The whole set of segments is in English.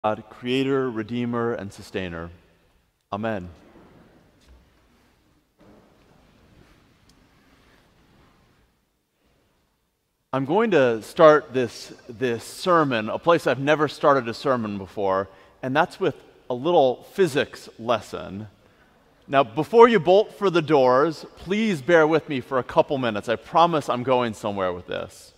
God, Creator, Redeemer, and Sustainer. Amen. I'm going to start this sermon, a place I've never started a sermon before, and that's with a little physics lesson. Now, before you bolt for the doors, please bear with me for a couple minutes. I promise I'm going somewhere with this.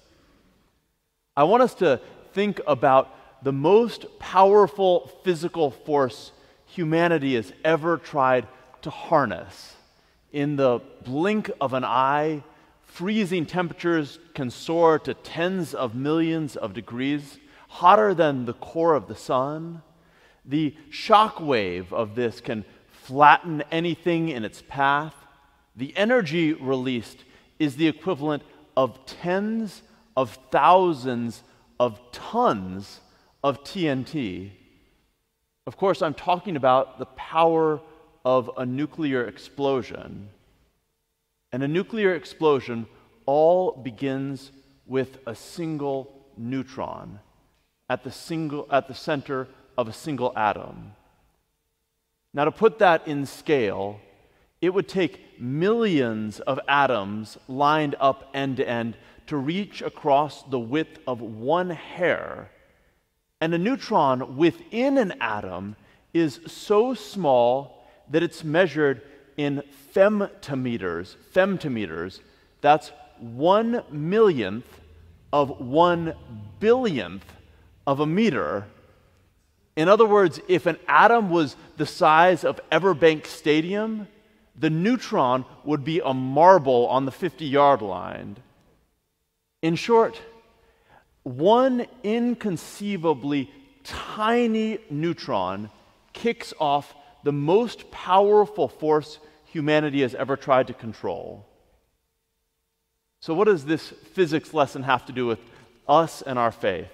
I want us to think about the most powerful physical force humanity has ever tried to harness. In the blink of an eye, freezing temperatures can soar to tens of millions of degrees, hotter than the core of the sun. The shock wave of this can flatten anything in its path. The energy released is the equivalent of tens of thousands of tons of TNT. Of course, I'm talking about the power of a nuclear explosion. And a nuclear explosion all begins with a single neutron at the center of a single atom. Now, to put that in scale, it would take millions of atoms lined up end to end to reach across the width of one hair. And a neutron within an atom is so small that it's measured in femtometers. Femtometers, that's 1/1,000,000th of 1/1,000,000,000th of a meter. In other words, if an atom was the size of Everbank Stadium, the neutron would be a marble on the 50-yard line. In short, one inconceivably tiny neutron kicks off the most powerful force humanity has ever tried to control. So what does this physics lesson have to do with us and our faith?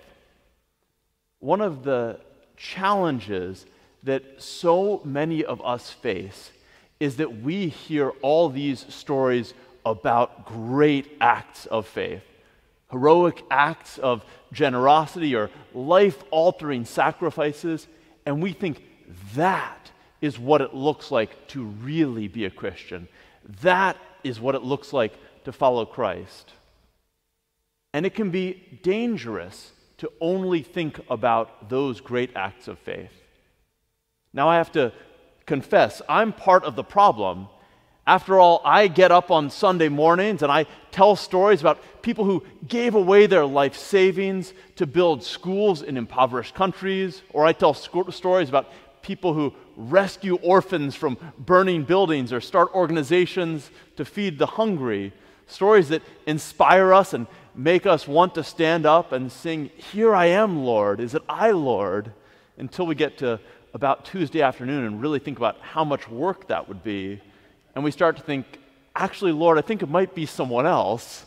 One of the challenges that so many of us face is that we hear all these stories about great acts of faith, heroic acts of generosity or life-altering sacrifices, and we think that is what it looks like to really be a Christian. That is what it looks like to follow Christ. And it can be dangerous to only think about those great acts of faith. Now, I have to confess, I'm part of the problem. After all, I get up on Sunday mornings and I tell stories about people who gave away their life savings to build schools in impoverished countries, or I tell stories about people who rescue orphans from burning buildings or start organizations to feed the hungry, stories that inspire us and make us want to stand up and sing, "Here I am, Lord, is it I, Lord?" until we get to about Tuesday afternoon and really think about how much work that would be. And we start to think, actually, Lord, I think it might be someone else.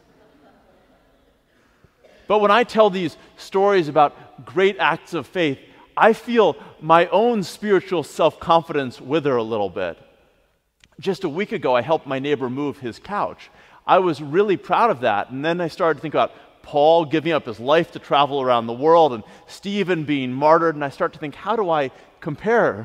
But when I tell these stories about great acts of faith, I feel my own spiritual self-confidence wither a little bit. Just a week ago, I helped my neighbor move his couch. I was really proud of that. And then I started to think about Paul giving up his life to travel around the world and Stephen being martyred. And I start to think, how do I compare?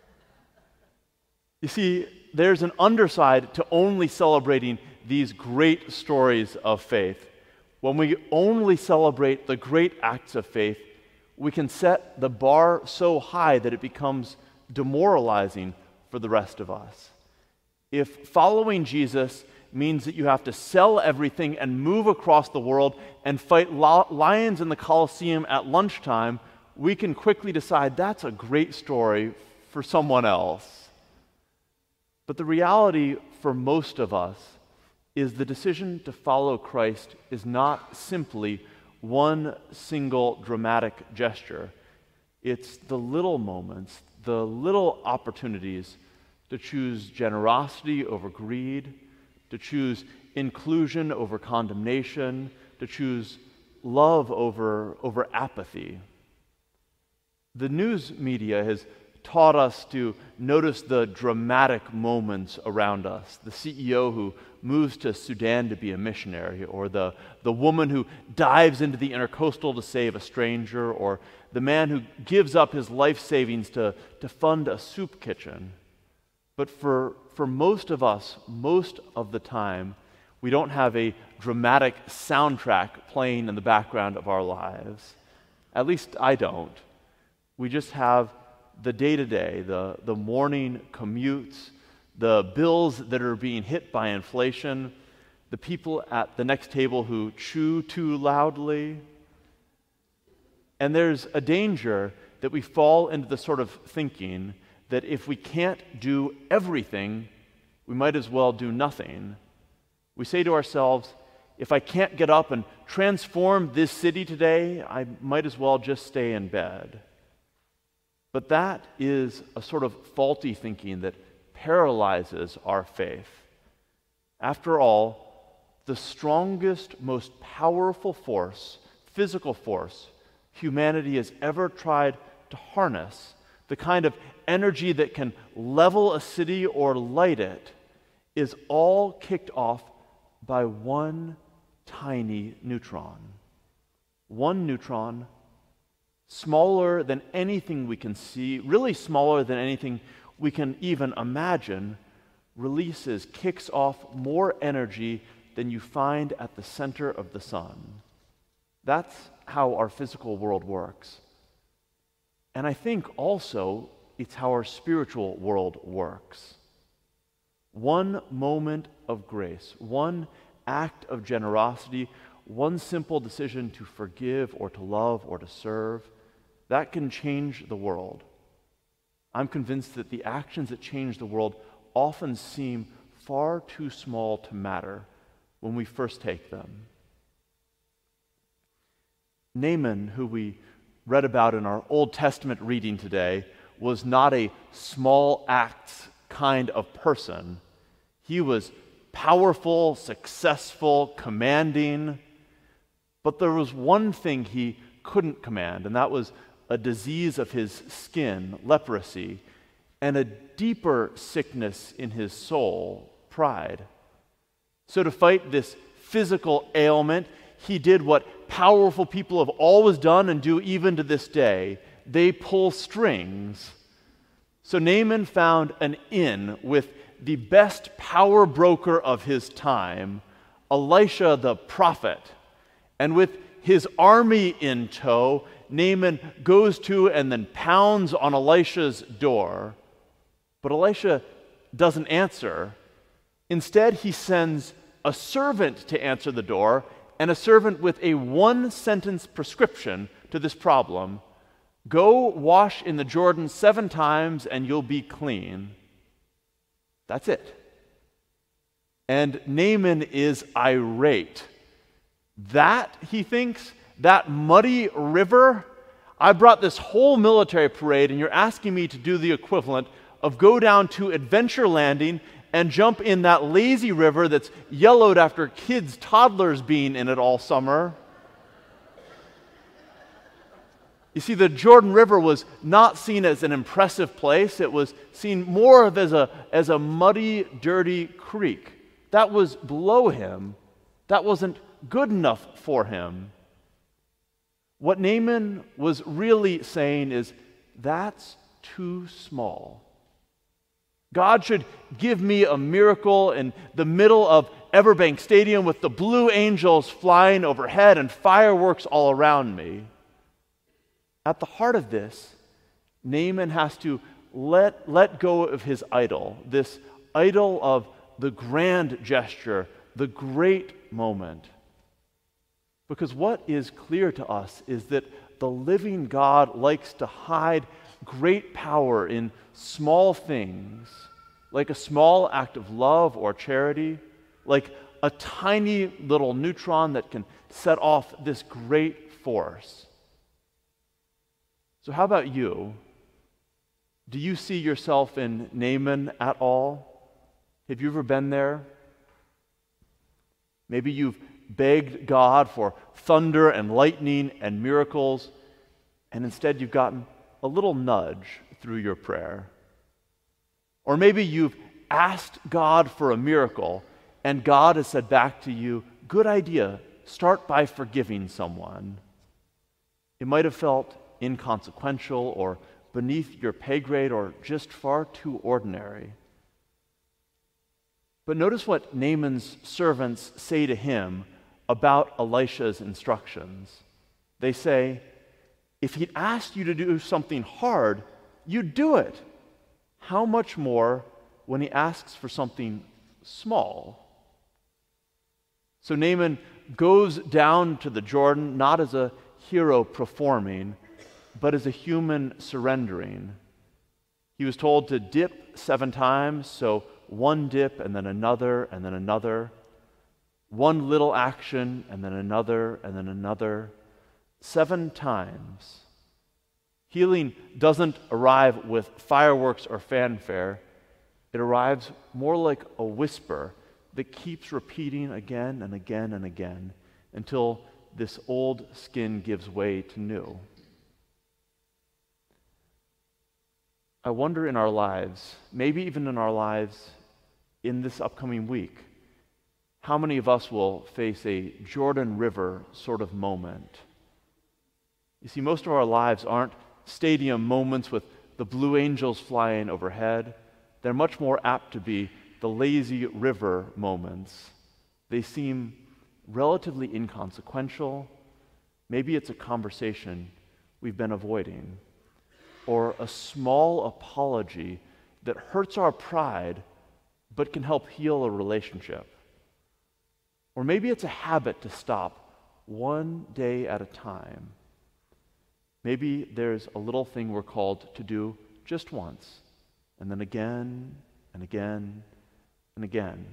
You see, there's an underside to only celebrating these great stories of faith. When we only celebrate the great acts of faith, we can set the bar so high that it becomes demoralizing for the rest of us. If following Jesus means that you have to sell everything and move across the world and fight lions in the Colosseum at lunchtime, we can quickly decide that's a great story for someone else. But the reality for most of us is the decision to follow Christ is not simply one single dramatic gesture. It's the little moments, the little opportunities to choose generosity over greed, to choose inclusion over condemnation, to choose love over apathy. The news media has taught us to notice the dramatic moments around us. The CEO who moves to Sudan to be a missionary, or the woman who dives into the intercoastal to save a stranger, or the man who gives up his life savings to fund a soup kitchen. But for most of us, most of the time, we don't have a dramatic soundtrack playing in the background of our lives. At least I don't. We just have the day-to-day, the morning commutes, the bills that are being hit by inflation, the people at the next table who chew too loudly. And there's a danger that we fall into the sort of thinking that if we can't do everything, we might as well do nothing. We say to ourselves, if I can't get up and transform this city today, I might as well just stay in bed. But that is a sort of faulty thinking that paralyzes our faith. After all, the strongest, most powerful force, physical force, humanity has ever tried to harness, the kind of energy that can level a city or light it, is all kicked off by one tiny neutron. One neutron, smaller than anything we can see, really smaller than anything we can even imagine, kicks off more energy than you find at the center of the sun. That's how our physical world works. And I think also it's how our spiritual world works. One moment of grace, one act of generosity, one simple decision to forgive or to love or to serve, that can change the world. I'm convinced that the actions that change the world often seem far too small to matter when we first take them. Naaman, who we read about in our Old Testament reading today, was not a small acts kind of person. He was powerful, successful, commanding, but there was one thing he couldn't command, and that was a disease of his skin, leprosy, and a deeper sickness in his soul, pride. So to fight this physical ailment, he did what powerful people have always done and do even to this day. They pull strings. So Naaman found an inn with the best power broker of his time, Elisha the prophet. And with his army in tow, Naaman goes to and then pounds on Elisha's door. But Elisha doesn't answer. Instead, he sends a servant to answer the door, and a servant with a one-sentence prescription to this problem. Go wash in the Jordan 7 times and you'll be clean. That's it. And Naaman is irate. That, he thinks, that muddy river, I brought this whole military parade and you're asking me to do the equivalent of go down to Adventure Landing and jump in that lazy river that's yellowed after kids, toddlers being in it all summer. You see, the Jordan River was not seen as an impressive place. It was seen more of as a muddy, dirty creek. That was below him. That wasn't good enough for him. What Naaman was really saying is, that's too small. God should give me a miracle in the middle of Everbank Stadium with the blue angels flying overhead and fireworks all around me. At the heart of this, Naaman has to let go of his idol, this idol of the grand gesture, the great moment. Because what is clear to us is that the living God likes to hide great power in small things, like a small act of love or charity, like a tiny little neutron that can set off this great force. So how about you? Do you see yourself in Naaman at all? Have you ever been there? Maybe you've begged God for thunder and lightning and miracles, and instead you've gotten a little nudge through your prayer. Or maybe you've asked God for a miracle, and God has said back to you, good idea, start by forgiving someone. It might have felt inconsequential or beneath your pay grade or just far too ordinary. But notice what Naaman's servants say to him about Elisha's instructions. They say, if he'd asked you to do something hard, you'd do it. How much more when he asks for something small? So Naaman goes down to the Jordan, not as a hero performing, but as a human surrendering. He was told to dip 7 times, so one dip and then another and then another. One little action and then another and then another. 7 times. Healing doesn't arrive with fireworks or fanfare. It arrives more like a whisper that keeps repeating again and again and again until this old skin gives way to new. I wonder in our lives, maybe even in our lives in this upcoming week, how many of us will face a Jordan River sort of moment? You see, most of our lives aren't stadium moments with the Blue Angels flying overhead. They're much more apt to be the lazy river moments. They seem relatively inconsequential. Maybe it's a conversation we've been avoiding, or a small apology that hurts our pride but can help heal a relationship. Or maybe it's a habit to stop one day at a time. Maybe there's a little thing we're called to do just once, and then again and again and again.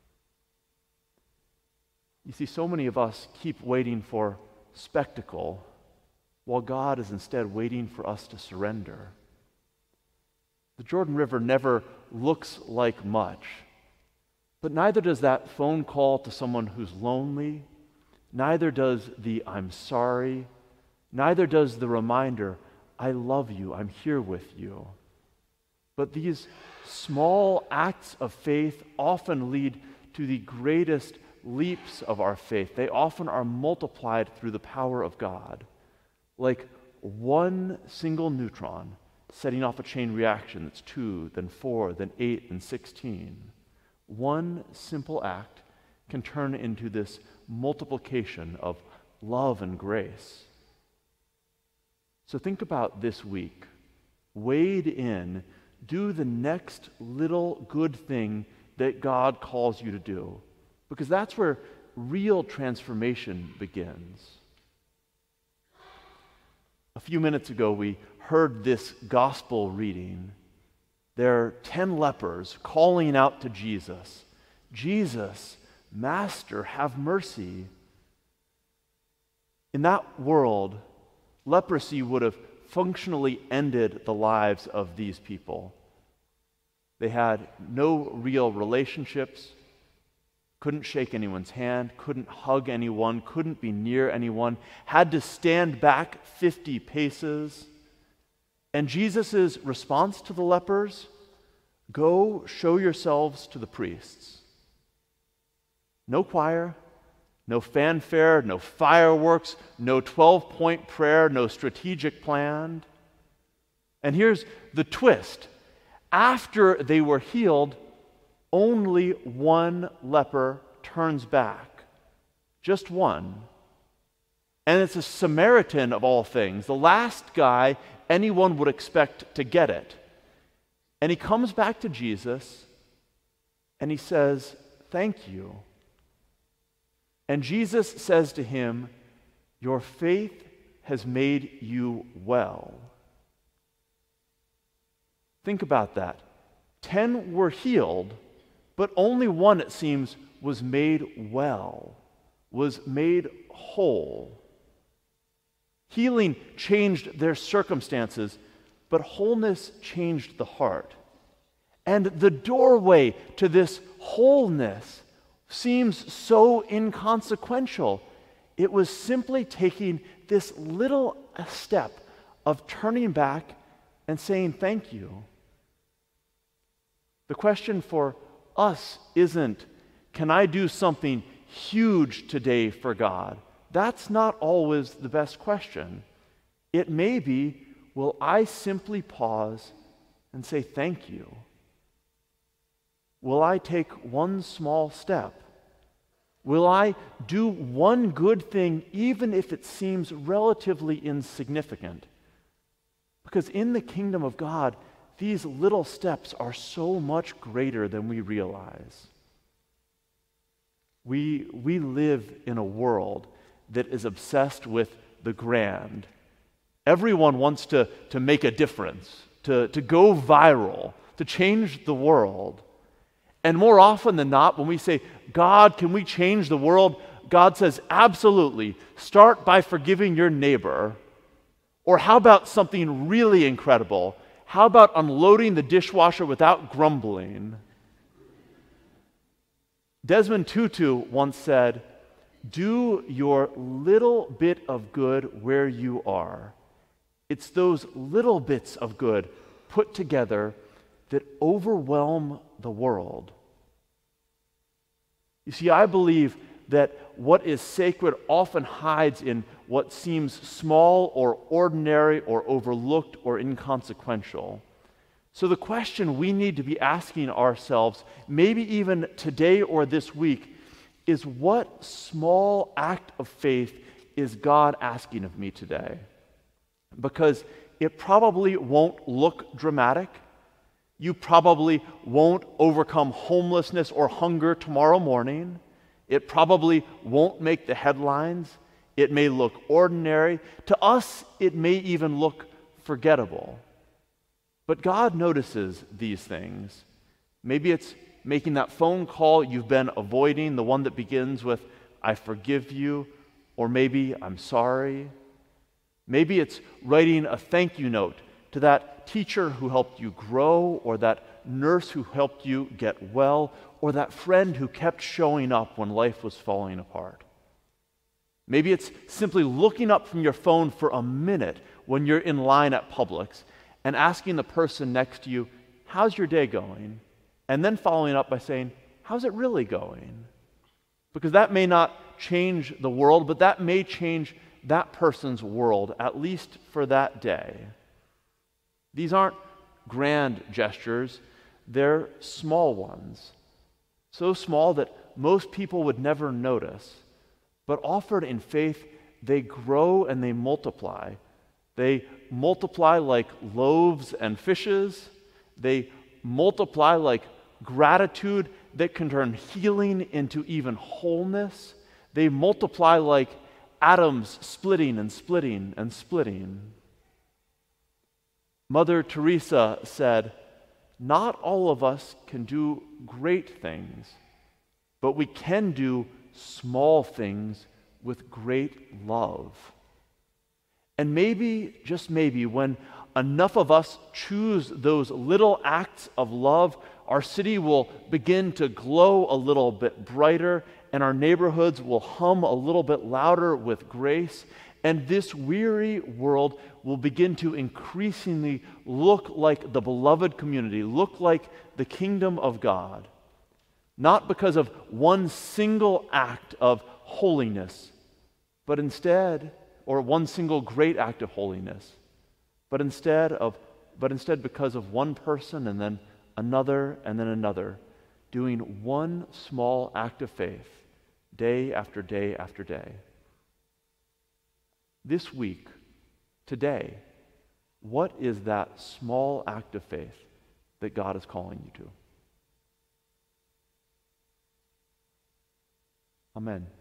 You see, so many of us keep waiting for spectacle, while God is instead waiting for us to surrender. The Jordan River never looks like much, but neither does that phone call to someone who's lonely, neither does the I'm sorry, neither does the reminder, I love you, I'm here with you. But these small acts of faith often lead to the greatest leaps of our faith. They often are multiplied through the power of God. Like one single neutron setting off a chain reaction that's 2, then 4, then 8, and 16. One simple act can turn into this multiplication of love and grace. So think about this week. Wade in, do the next little good thing that God calls you to do, because that's where real transformation begins. A few minutes ago, we heard this gospel reading. There are 10 lepers calling out to Jesus, Jesus, Master, have mercy. In that world, leprosy would have functionally ended the lives of these people. They had no real relationships, couldn't shake anyone's hand, couldn't hug anyone, couldn't be near anyone, had to stand back 50 paces. And Jesus' response to the lepers, go show yourselves to the priests. No choir, no fanfare, no fireworks, no 12-point prayer, no strategic plan. And here's the twist. After they were healed, only one leper turns back. Just one. And it's a Samaritan of all things, the last guy anyone would expect to get it. And he comes back to Jesus and he says, thank you. And Jesus says to him, your faith has made you well. Think about that. 10 were healed, but only one, it seems, was made well, was made whole. Healing changed their circumstances, but wholeness changed the heart. And the doorway to this wholeness seems so inconsequential. It was simply taking this little step of turning back and saying thank you. The question for us isn't, can I do something huge today for God? That's not always the best question. It may be, will I simply pause and say thank you? Will I take one small step? Will I do one good thing even if it seems relatively insignificant? Because in the kingdom of God, these little steps are so much greater than we realize. We live in a world that is obsessed with the grand. Everyone wants to make a difference, to go viral, to change the world. And more often than not, when we say, God, can we change the world? God says, absolutely. Start by forgiving your neighbor. Or how about something really incredible? How about unloading the dishwasher without grumbling? Desmond Tutu once said, do your little bit of good where you are. It's those little bits of good put together that overwhelm the world. You see, I believe that what is sacred often hides in what seems small or ordinary or overlooked or inconsequential. So the question we need to be asking ourselves, maybe even today or this week, is what small act of faith is God asking of me today? Because it probably won't look dramatic. You probably won't overcome homelessness or hunger tomorrow morning. It probably won't make the headlines. It may look ordinary. To us, it may even look forgettable. But God notices these things. Maybe it's making that phone call you've been avoiding, the one that begins with, I forgive you, or maybe I'm sorry. Maybe it's writing a thank you note to that teacher who helped you grow, or that nurse who helped you get well, or that friend who kept showing up when life was falling apart. Maybe it's simply looking up from your phone for a minute when you're in line at Publix and asking the person next to you, how's your day going? And then following up by saying, how's it really going? Because that may not change the world, but that may change that person's world, at least for that day. These aren't grand gestures, they're small ones. So small that most people would never notice. But offered in faith, they grow and they multiply. They multiply like loaves and fishes. They multiply like gratitude that can turn healing into even wholeness. They multiply like atoms splitting and splitting and splitting. Mother Teresa said, not all of us can do great things, but we can do small things with great love. And maybe, just maybe, when enough of us choose those little acts of love, our city will begin to glow a little bit brighter, and our neighborhoods will hum a little bit louder with grace, and this weary world will begin to increasingly look like the beloved community, look like the kingdom of God. Not because of one single act of holiness, but instead, or one single great act of holiness, but instead because of one person and then another, doing one small act of faith, day after day after day. This week, today, what is that small act of faith that God is calling you to? Amen.